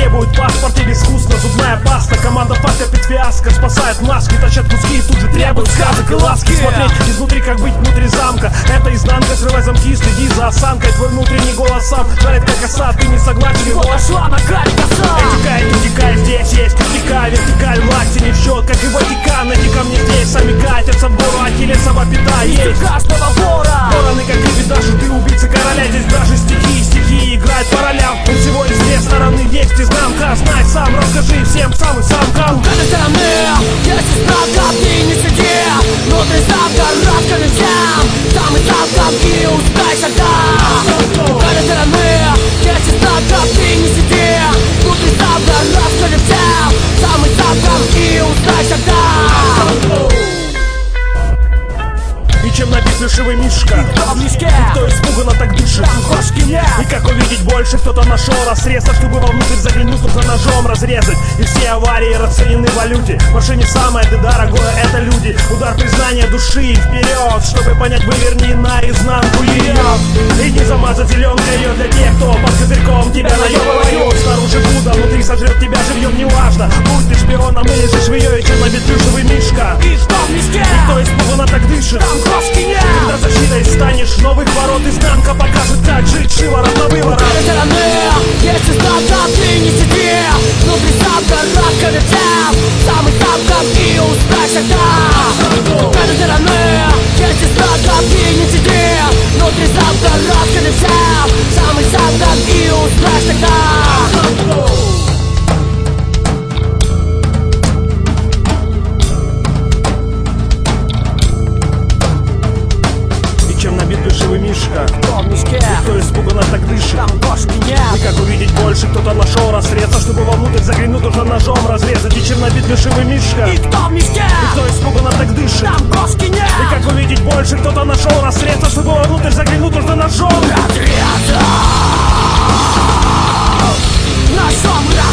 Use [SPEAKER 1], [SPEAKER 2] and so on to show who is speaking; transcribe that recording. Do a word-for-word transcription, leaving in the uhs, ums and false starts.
[SPEAKER 1] Требует паспорт или искусно зубная паста. Команда потерпит фиаско, спасает маски, тащат куски и тут же требуют сказок и ласки. Смотреть изнутри, как быть внутри замка. Это изнанка, срывай замки, следи за осанкой. Твой внутренний голос сам жарит как оса. Ты не согласен, его пошла на каре коса. Этикай, утекай, здесь есть критика. Вертикаль власти не в счет, как и Ватикан. Эти камни здесь сами катятся в гору, Ахиллесова пята есть каждого вора. Вороны, как и даже ты убийца короля. Здесь даже стихи, стихи играют по ролям. У всего из две стороны есть изнанка. Знай сам, расскажи всем сам и сам кам.
[SPEAKER 2] С этой стороны есть изнанка, ты не сиди. Внутри замка расскажи всем сам и сам кам и успейся там. С этой стороны есть изнанка, ты не сиди. Внутри замка расскажи всем сам и сам кам и успейся там.
[SPEAKER 1] И чем набит плюшевый мишка,
[SPEAKER 2] Кто в мешке,
[SPEAKER 1] кто испуганно так дышит,
[SPEAKER 2] там кошки нет.
[SPEAKER 1] и как увидеть больше, кто-то нашел разрез. А чтобы вовнутрь заглянуть, нужно ножом разрезать. И все аварии расценены в валюте. В машине самое ты дорогое, это люди. Удар признания души вперед, чтобы понять, выверни наизнанку ее. И не замазать зеленкой ее для тех, кто под козырьком тебя наебывают. Снаружи Будда, внутри сожрет тебя живьем, неважно. Будь ты шпионом или же швеей, чем набит плюшевый мишка.
[SPEAKER 2] И кто в мешке,
[SPEAKER 1] И кто испуганно так дышит,
[SPEAKER 2] там кошки нет.
[SPEAKER 1] когда защитой станешь, новых ворот изнанка покажет, как жить шиворот на выворот.
[SPEAKER 2] С этой стороны есть изнанка, ты не сиди. Внутри замка расскажи всем сам и сам кам и успейся там. С этой стороны есть изнанка, ты не сиди. Внутри замка расскажи всем сам и сам кам и успейся там.
[SPEAKER 1] Плюшевый мишка,
[SPEAKER 2] Кто в мешке,
[SPEAKER 1] кто испуганно так дышит,
[SPEAKER 2] там кошки нет.
[SPEAKER 1] и как увидеть больше, кто-то нашел разрез. А чтобы вовнутрь заглянуть, нужно ножом разрезать. И чем набит плюшевый мишка,
[SPEAKER 2] И кто в мешке,
[SPEAKER 1] и кто испуганно так дышит,
[SPEAKER 2] там кошки нет.
[SPEAKER 1] и как увидеть больше, кто-то нашел разрез. А чтобы вовнутрь заглянуть, нужно ножом
[SPEAKER 2] Разрезал, ножом разрезал.